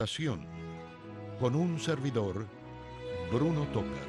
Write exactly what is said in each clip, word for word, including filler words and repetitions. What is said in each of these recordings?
Con un servidor, Bruno Tocars.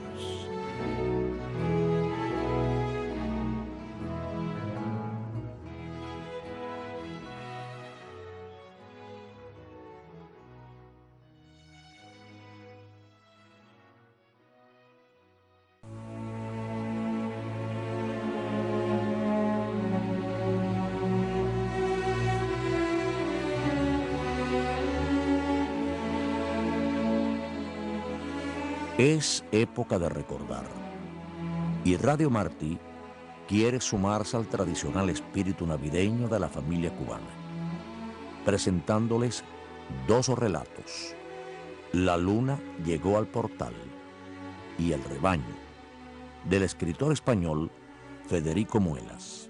Es época de recordar, y Radio Martí quiere sumarse al tradicional espíritu navideño de la familia cubana, presentándoles dos relatos: La luna llegó al portal y El rebaño, del escritor español Federico Muelas.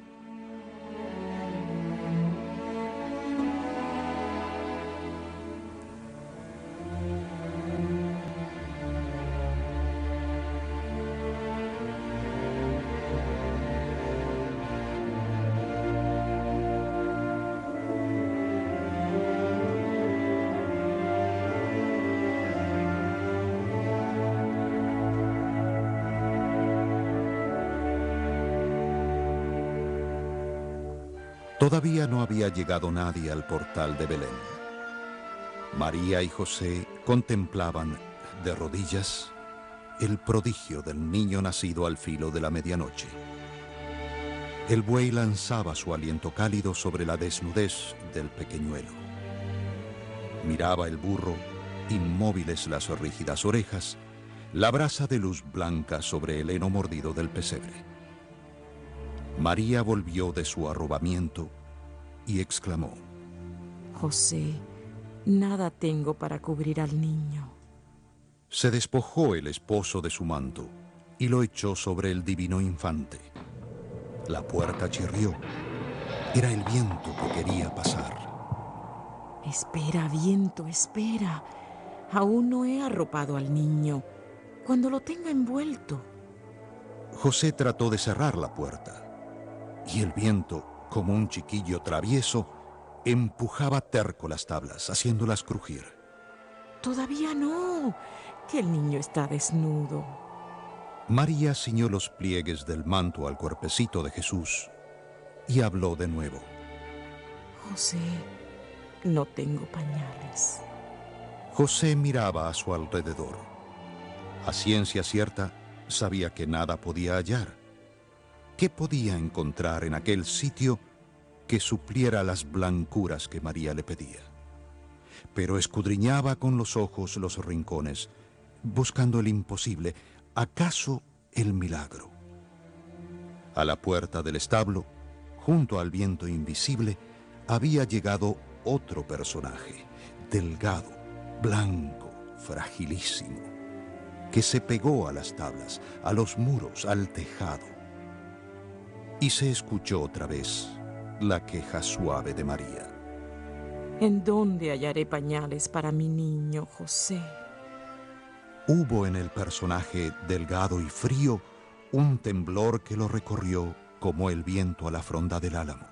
Todavía no había llegado nadie al portal de Belén. María y José contemplaban, de rodillas, el prodigio del niño nacido al filo de la medianoche. El buey lanzaba su aliento cálido sobre la desnudez del pequeñuelo. Miraba el burro, inmóviles las rígidas orejas, la brasa de luz blanca sobre el heno mordido del pesebre. María volvió de su arrobamiento y exclamó: José, nada tengo para cubrir al niño. Se despojó el esposo de su manto y lo echó sobre el divino infante. La puerta chirrió. Era el viento que quería pasar. Espera, viento, espera. Aún no he arropado al niño. Cuando lo tenga envuelto. José trató de cerrar la puerta. Y el viento, como un chiquillo travieso, empujaba terco las tablas, haciéndolas crujir. Todavía no, que el niño está desnudo. María ciñó los pliegues del manto al cuerpecito de Jesús y habló de nuevo. José, no tengo pañales. José miraba a su alrededor. A ciencia cierta, sabía que nada podía hallar. ¿Qué podía encontrar en aquel sitio que supliera las blancuras que María le pedía? Pero escudriñaba con los ojos los rincones, buscando el imposible, acaso el milagro. A la puerta del establo, junto al viento invisible, había llegado otro personaje, delgado, blanco, fragilísimo, que se pegó a las tablas, a los muros, al tejado. Y se escuchó otra vez la queja suave de María. ¿En dónde hallaré pañales para mi niño, José? Hubo en el personaje delgado y frío un temblor que lo recorrió como el viento a la fronda del álamo.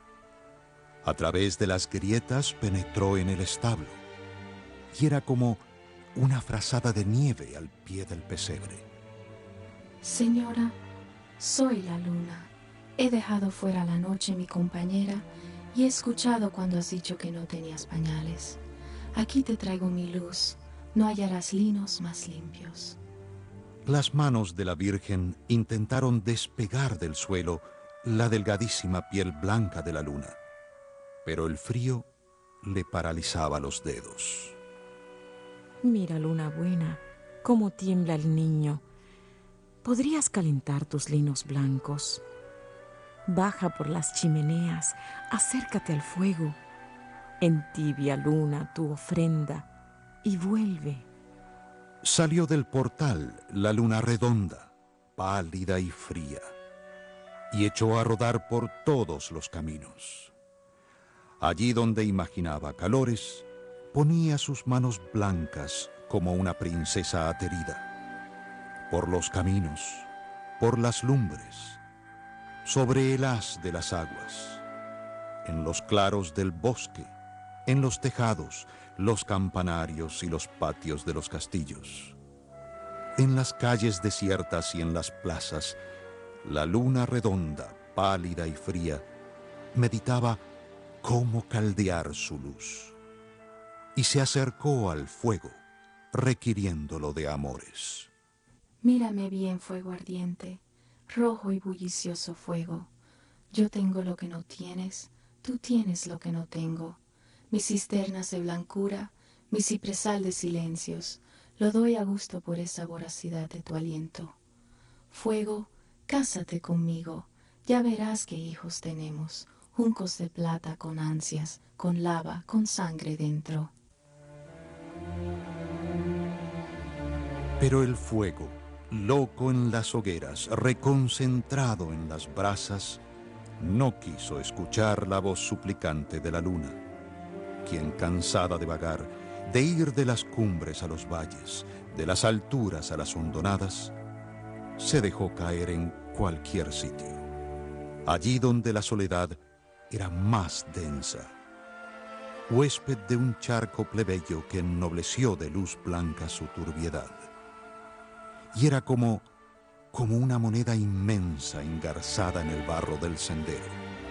A través de las grietas penetró en el establo y era como una frazada de nieve al pie del pesebre. Señora, soy la luna. He dejado fuera la noche mi compañera y he escuchado cuando has dicho que no tenías pañales. Aquí te traigo mi luz, no hallarás linos más limpios. Las manos de la Virgen intentaron despegar del suelo la delgadísima piel blanca de la luna, pero el frío le paralizaba los dedos. Mira, luna buena, cómo tiembla el niño. ¿Podrías calentar tus linos blancos? Baja por las chimeneas, acércate al fuego. Entibia, luna, tu ofrenda y vuelve. Salió del portal la luna redonda, pálida y fría, y echó a rodar por todos los caminos. Allí donde imaginaba calores, ponía sus manos blancas como una princesa aterida. Por los caminos, por las lumbres, sobre el haz de las aguas, en los claros del bosque, en los tejados, los campanarios y los patios de los castillos. En las calles desiertas y en las plazas, la luna redonda, pálida y fría, meditaba cómo caldear su luz. Y se acercó al fuego, requiriéndolo de amores. Mírame bien, fuego ardiente, rojo y bullicioso fuego. Yo tengo lo que no tienes, tú tienes lo que no tengo. Mis cisternas de blancura, mi cipresal de silencios, lo doy a gusto por esa voracidad de tu aliento. Fuego, cásate conmigo, ya verás qué hijos tenemos, juncos de plata con ansias, con lava, con sangre dentro. Pero el fuego, loco en las hogueras, reconcentrado en las brasas, no quiso escuchar la voz suplicante de la luna, quien, cansada de vagar, de ir de las cumbres a los valles, de las alturas a las hondonadas, se dejó caer en cualquier sitio, allí donde la soledad era más densa, huésped de un charco plebeyo que ennobleció de luz blanca su turbiedad. Y era como, como una moneda inmensa engarzada en el barro del sendero.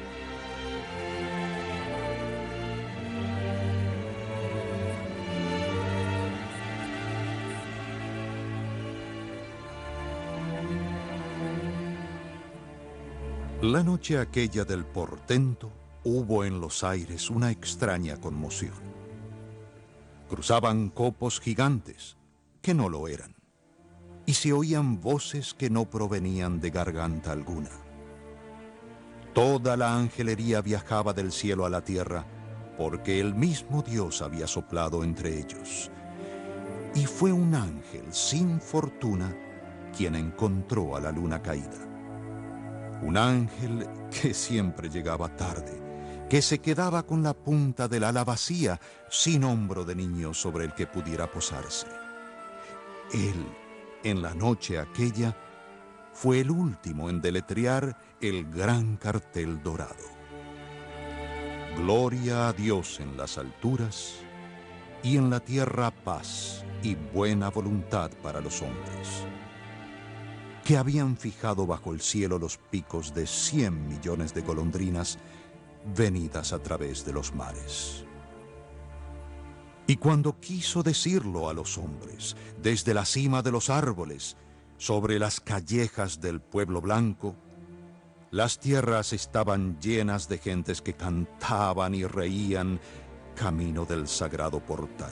La noche aquella del portento hubo en los aires una extraña conmoción. Cruzaban copos gigantes que no lo eran, y se oían voces que no provenían de garganta alguna. Toda la angelería viajaba del cielo a la tierra, porque el mismo Dios había soplado entre ellos. Y fue un ángel sin fortuna quien encontró a la luna caída. Un ángel que siempre llegaba tarde, que se quedaba con la punta del ala vacía, sin hombro de niño sobre el que pudiera posarse. Él, en la noche aquella, fue el último en deletrear el gran cartel dorado. Gloria a Dios en las alturas, y en la tierra paz y buena voluntad para los hombres, que habían fijado bajo el cielo los picos de cien millones de golondrinas venidas a través de los mares. Y cuando quiso decirlo a los hombres, desde la cima de los árboles, sobre las callejas del pueblo blanco, las tierras estaban llenas de gentes que cantaban y reían camino del sagrado portal.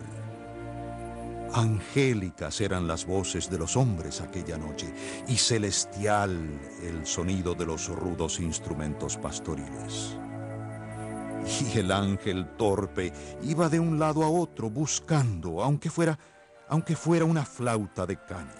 Angélicas eran las voces de los hombres aquella noche, y celestial el sonido de los rudos instrumentos pastoriles. Y el ángel torpe iba de un lado a otro buscando, aunque fuera, aunque fuera una flauta de caña.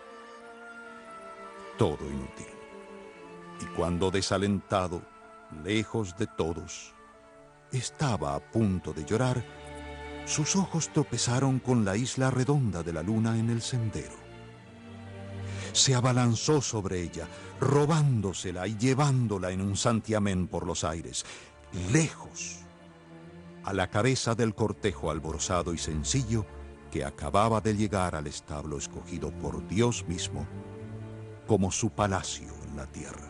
Todo inútil. Y cuando desalentado, lejos de todos, estaba a punto de llorar, sus ojos tropezaron con la isla redonda de la luna en el sendero. Se abalanzó sobre ella, robándosela y llevándola en un santiamén por los aires, lejos, a la cabeza del cortejo alborozado y sencillo que acababa de llegar al establo escogido por Dios mismo como su palacio en la tierra.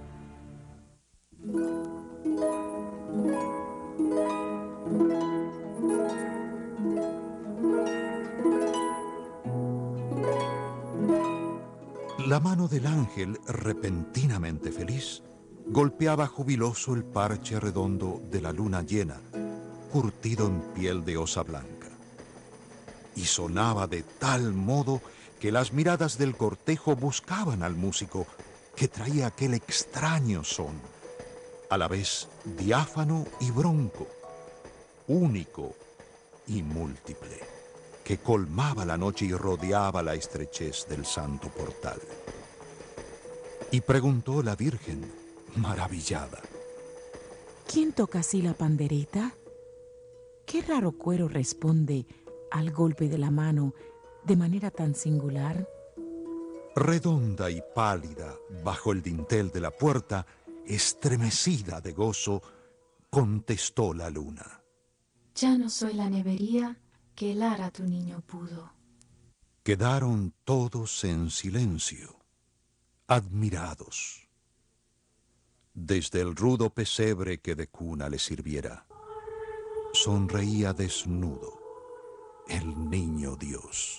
La mano del ángel, repentinamente feliz, golpeaba jubiloso el parche redondo de la luna llena, curtido en piel de osa blanca. Y sonaba de tal modo que las miradas del cortejo buscaban al músico que traía aquel extraño son, a la vez diáfano y bronco, único y múltiple, que colmaba la noche y rodeaba la estrechez del santo portal. Y preguntó la Virgen, maravillada: ¿quién toca así la pandereta? ¿Qué raro cuero responde al golpe de la mano de manera tan singular? Redonda y pálida, bajo el dintel de la puerta, estremecida de gozo, contestó la luna: Ya no soy la nevería que helar a tu niño pudo. Quedaron todos en silencio, admirados. Desde el rudo pesebre que de cuna le sirviera, sonreía desnudo el niño Dios.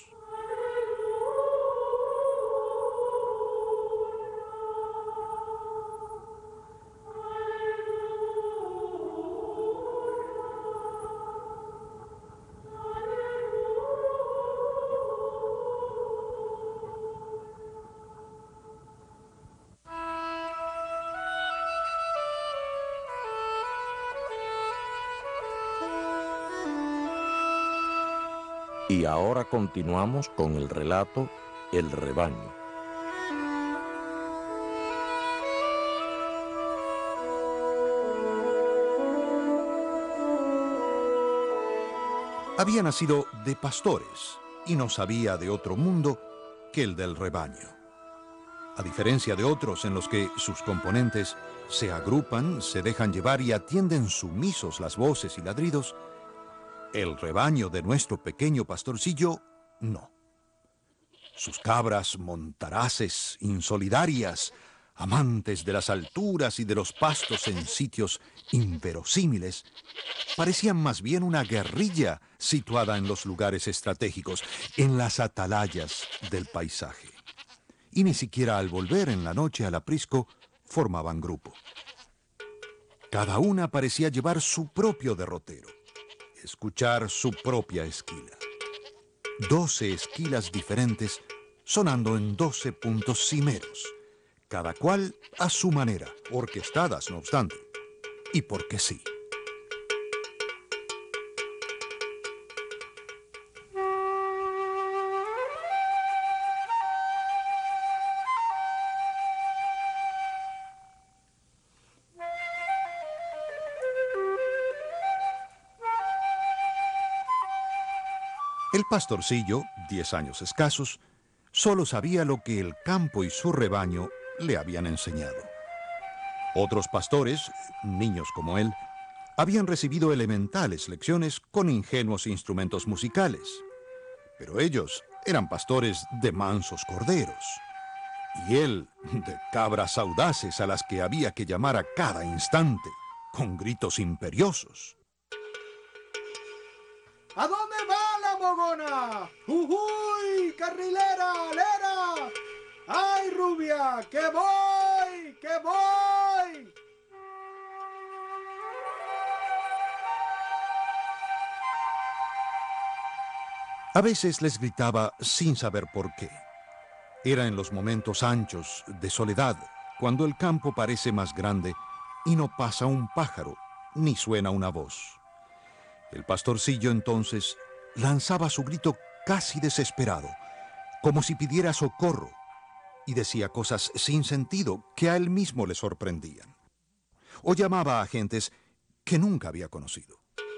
Y ahora continuamos con el relato El rebaño. Había nacido de pastores y no sabía de otro mundo que el del rebaño. A diferencia de otros en los que sus componentes se agrupan, se dejan llevar y atienden sumisos las voces y ladridos, el rebaño de nuestro pequeño pastorcillo, no. Sus cabras montaraces, insolidarias, amantes de las alturas y de los pastos en sitios inverosímiles, parecían más bien una guerrilla situada en los lugares estratégicos, en las atalayas del paisaje. Y ni siquiera al volver en la noche al aprisco formaban grupo. Cada una parecía llevar su propio derrotero, escuchar su propia esquila. Doce esquilas diferentes sonando en doce puntos cimeros, cada cual a su manera, orquestadas no obstante, y porque sí. El pastorcillo, diez años escasos, solo sabía lo que el campo y su rebaño le habían enseñado. Otros pastores, niños como él, habían recibido elementales lecciones con ingenuos instrumentos musicales, pero ellos eran pastores de mansos corderos, y él de cabras audaces a las que había que llamar a cada instante, con gritos imperiosos. ¿A dónde va la mogona? ¡Ujuy! ¡Carrilera! ¡Lera! ¡Ay, rubia! ¡Que voy! ¡Que voy! A veces les gritaba sin saber por qué. Era en los momentos anchos de soledad, cuando el campo parece más grande y no pasa un pájaro, ni suena una voz. El pastorcillo entonces lanzaba su grito casi desesperado, como si pidiera socorro, y decía cosas sin sentido que a él mismo le sorprendían. O llamaba a gentes que nunca había conocido.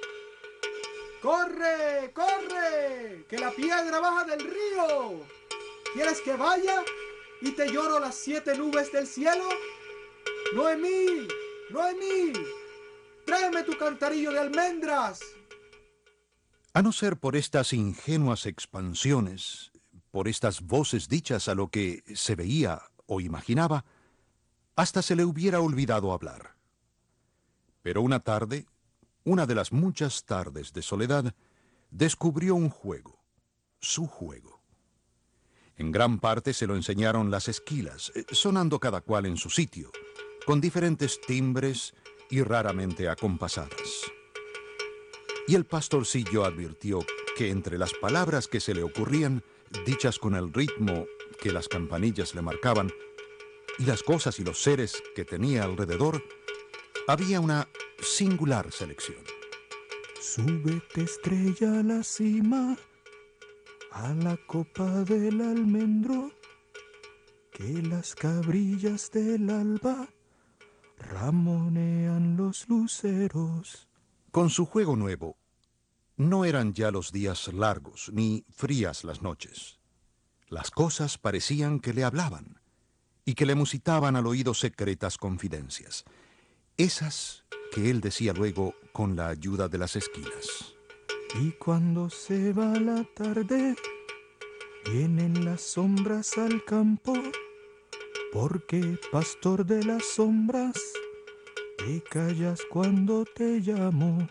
¡Corre! ¡Corre! ¡Que la piedra baja del río! ¿Quieres que vaya y te lloro las siete nubes del cielo? ¡Noemí! ¡Noemí! ¡Tráeme tu cantarillo de almendras! A no ser por estas ingenuas expansiones, por estas voces dichas a lo que se veía o imaginaba, hasta se le hubiera olvidado hablar. Pero una tarde, una de las muchas tardes de soledad, descubrió un juego, su juego. En gran parte se lo enseñaron las esquilas, sonando cada cual en su sitio, con diferentes timbres y raramente acompasadas. Y el pastorcillo advirtió que entre las palabras que se le ocurrían, dichas con el ritmo que las campanillas le marcaban, y las cosas y los seres que tenía alrededor, había una singular selección. Súbete, estrella, a la cima, a la copa del almendro, que las cabrillas del alba ramonean los luceros. Con su juego nuevo, no eran ya los días largos, ni frías las noches. Las cosas parecían que le hablaban, y que le musitaban al oído secretas confidencias, esas que él decía luego con la ayuda de las esquilas. Y cuando se va la tarde, vienen las sombras al campo, porque pastor de las sombras, te callas cuando te llamo.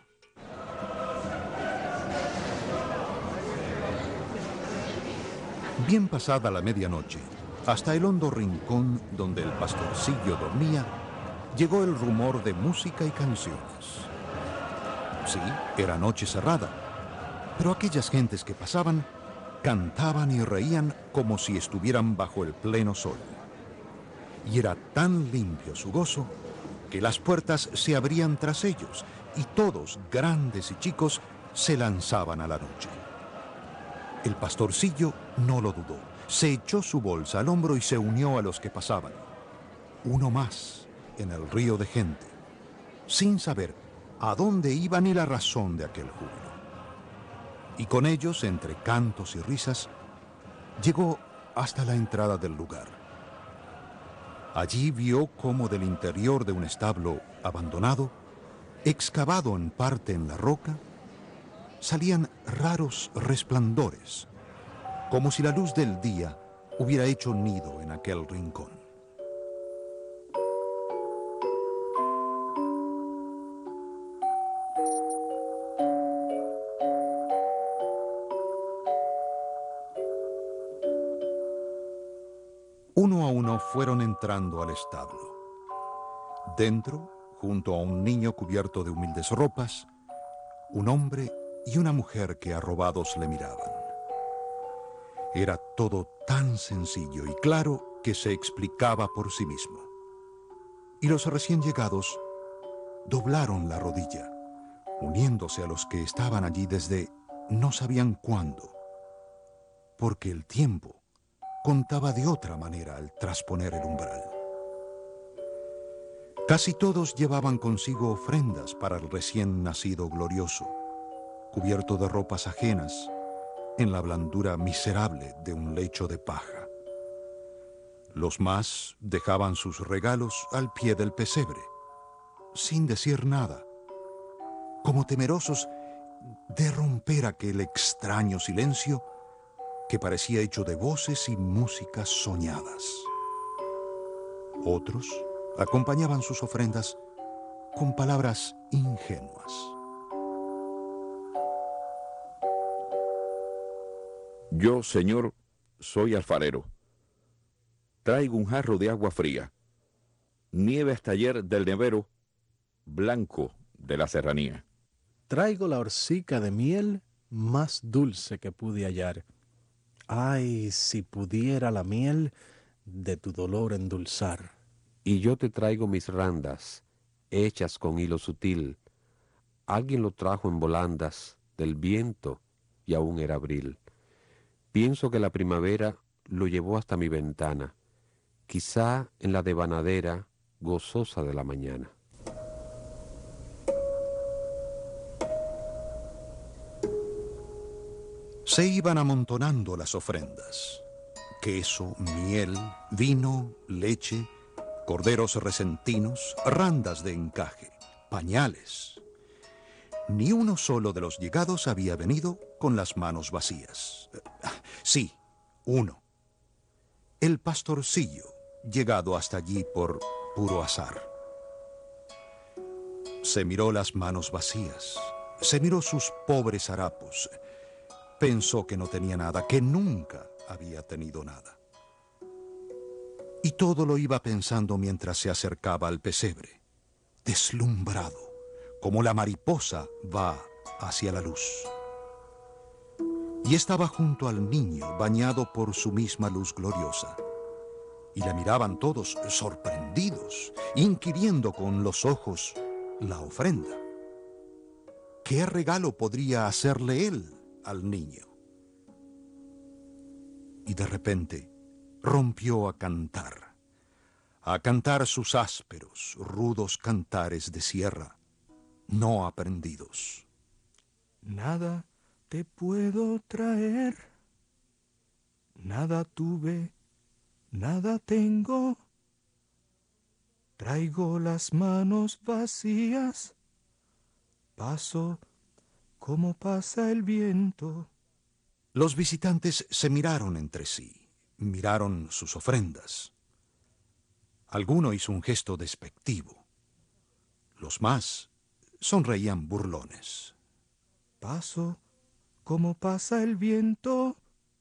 Bien pasada la medianoche, hasta el hondo rincón donde el pastorcillo dormía, llegó el rumor de música y canciones. Sí, era noche cerrada, pero aquellas gentes que pasaban cantaban y reían como si estuvieran bajo el pleno sol. Y era tan limpio su gozo que las puertas se abrían tras ellos y todos, grandes y chicos, se lanzaban a la noche. El pastorcillo no lo dudó. Se echó su bolsa al hombro y se unió a los que pasaban. Uno más en el río de gente, sin saber a dónde iba ni la razón de aquel júbilo. Y con ellos, entre cantos y risas, llegó hasta la entrada del lugar. Allí vio cómo del interior de un establo abandonado, excavado en parte en la roca, salían raros resplandores, como si la luz del día hubiera hecho nido en aquel rincón. Uno a uno fueron entrando al establo. Dentro, junto a un niño cubierto de humildes ropas, un hombre y una mujer que arrobados le miraban. Era todo tan sencillo y claro que se explicaba por sí mismo. Y los recién llegados doblaron la rodilla, uniéndose a los que estaban allí desde no sabían cuándo, porque el tiempo contaba de otra manera al trasponer el umbral. Casi todos llevaban consigo ofrendas para el recién nacido glorioso, cubierto de ropas ajenas, en la blandura miserable de un lecho de paja. Los más dejaban sus regalos al pie del pesebre, sin decir nada, como temerosos de romper aquel extraño silencio que parecía hecho de voces y músicas soñadas. Otros acompañaban sus ofrendas con palabras ingenuas. Yo, señor, soy alfarero. Traigo un jarro de agua fría, nieve hasta ayer del nevero, blanco de la serranía. Traigo la horcica de miel más dulce que pude hallar. Ay, si pudiera la miel de tu dolor endulzar. Y yo te traigo mis randas, hechas con hilo sutil. Alguien lo trajo en volandas del viento y aún era abril. Pienso que la primavera lo llevó hasta mi ventana, quizá en la devanadera gozosa de la mañana. Se iban amontonando las ofrendas: queso, miel, vino, leche, corderos resentinos, randas de encaje, pañales. Ni uno solo de los llegados había venido con las manos vacías. Sí, uno. El pastorcillo, llegado hasta allí por puro azar. Se miró las manos vacías, se miró sus pobres harapos. Pensó que no tenía nada, que nunca había tenido nada. Y todo lo iba pensando mientras se acercaba al pesebre, deslumbrado, como la mariposa va hacia la luz. Y estaba junto al niño, bañado por su misma luz gloriosa. Y la miraban todos sorprendidos, inquiriendo con los ojos la ofrenda. ¿Qué regalo podría hacerle él al niño? Y de repente rompió a cantar, a cantar sus ásperos, rudos cantares de sierra, no aprendidos. Nada te puedo traer, nada tuve, nada tengo. Traigo las manos vacías, paso como pasa el viento. Los visitantes se miraron entre sí, miraron sus ofrendas. Alguno hizo un gesto despectivo. Los más sonreían burlones. Paso como pasa el viento,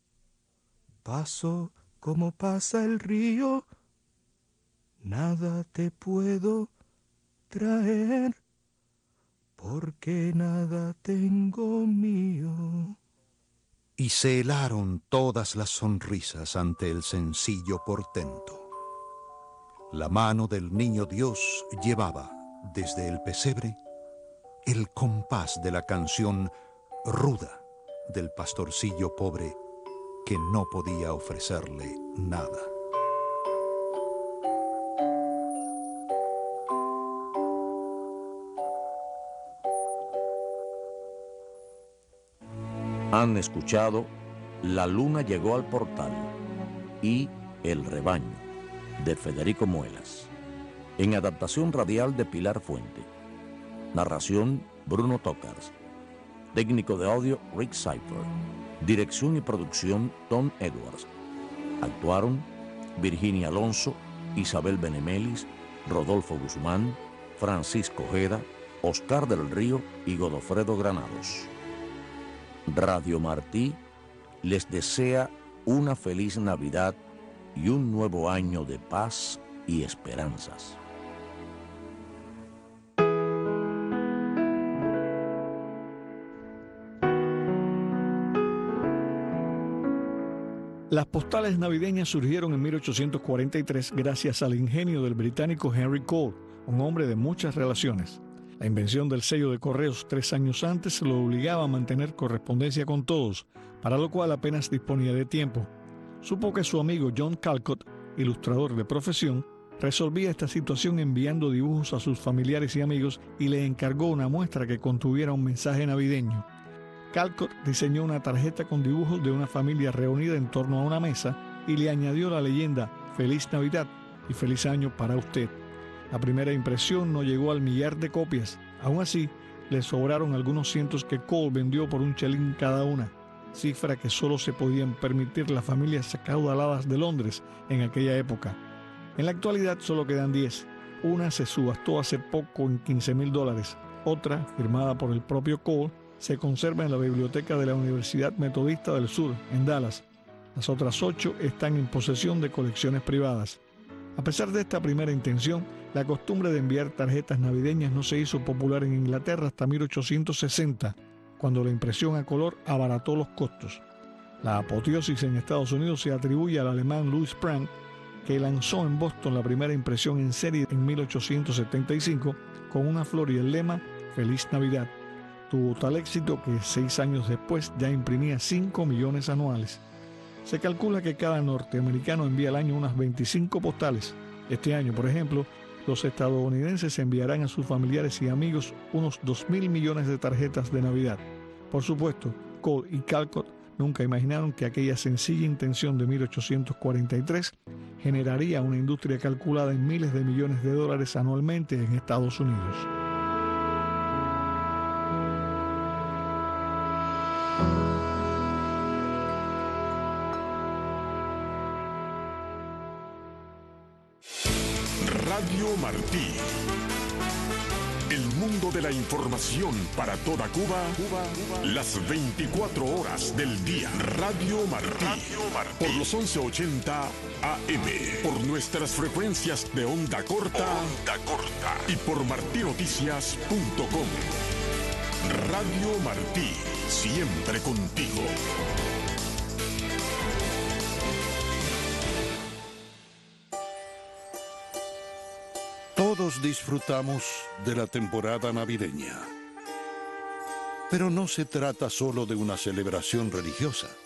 paso como pasa el río, nada te puedo traer, porque nada tengo mío. Y se helaron todas las sonrisas ante el sencillo portento. La mano del niño Dios llevaba, desde el pesebre, el compás de la canción ruda del pastorcillo pobre que no podía ofrecerle nada. Han escuchado La luna llegó al portal y El rebaño, de Federico Muelas, en adaptación radial de Pilar Fuente. Narración Bruno Tocars. Técnico de audio Rick Cypher. Dirección y producción Tom Edwards. Actuaron Virginia Alonso, Isabel Benemelis, Rodolfo Guzmán, Francisco Ojeda, Oscar del Río y Godofredo Granados. Radio Martí les desea una feliz Navidad y un nuevo año de paz y esperanzas. Las postales navideñas surgieron en mil ochocientos cuarenta y tres gracias al ingenio del británico Henry Cole, un hombre de muchas relaciones. La invención del sello de correos tres años antes lo obligaba a mantener correspondencia con todos, para lo cual apenas disponía de tiempo. Supo que su amigo John Callcott, ilustrador de profesión, resolvía esta situación enviando dibujos a sus familiares y amigos y le encargó una muestra que contuviera un mensaje navideño. Callcott diseñó una tarjeta con dibujos de una familia reunida en torno a una mesa y le añadió la leyenda «Feliz Navidad y feliz año para usted». La primera impresión no llegó al millar de copias. Aún así, le sobraron algunos cientos que Cole vendió por un chelín cada una, cifra que solo se podían permitir las familias acaudaladas de Londres en aquella época. En la actualidad solo quedan diez. Una se subastó hace poco en quince mil dólares. Otra, firmada por el propio Cole, se conserva en la biblioteca de la Universidad Metodista del Sur, en Dallas. Las otras ocho están en posesión de colecciones privadas. A pesar de esta primera intención, la costumbre de enviar tarjetas navideñas no se hizo popular en Inglaterra hasta mil ochocientos sesenta, cuando la impresión a color abarató los costos. La apoteosis en Estados Unidos se atribuye al alemán Louis Prang, que lanzó en Boston la primera impresión en serie en mil ochocientos setenta y cinco con una flor y el lema «Feliz Navidad». Tuvo tal éxito que seis años después ya imprimía cinco millones anuales. Se calcula que cada norteamericano envía al año unas veinticinco postales. Este año, por ejemplo, los estadounidenses enviarán a sus familiares y amigos unos dos mil millones de tarjetas de Navidad. Por supuesto, Cole y Callcott nunca imaginaron que aquella sencilla intención de mil ochocientos cuarenta y tres generaría una industria calculada en miles de millones de dólares anualmente en Estados Unidos. Radio Martí. El mundo de la información para toda Cuba, Cuba, Cuba. Las veinticuatro horas del día. Radio Martí. Radio Martí. Por los once ochenta A M. Por nuestras frecuencias de onda corta. Onda corta. Y por martinoticias punto com. Radio Martí. Siempre contigo. Todos disfrutamos de la temporada navideña. Pero no se trata solo de una celebración religiosa.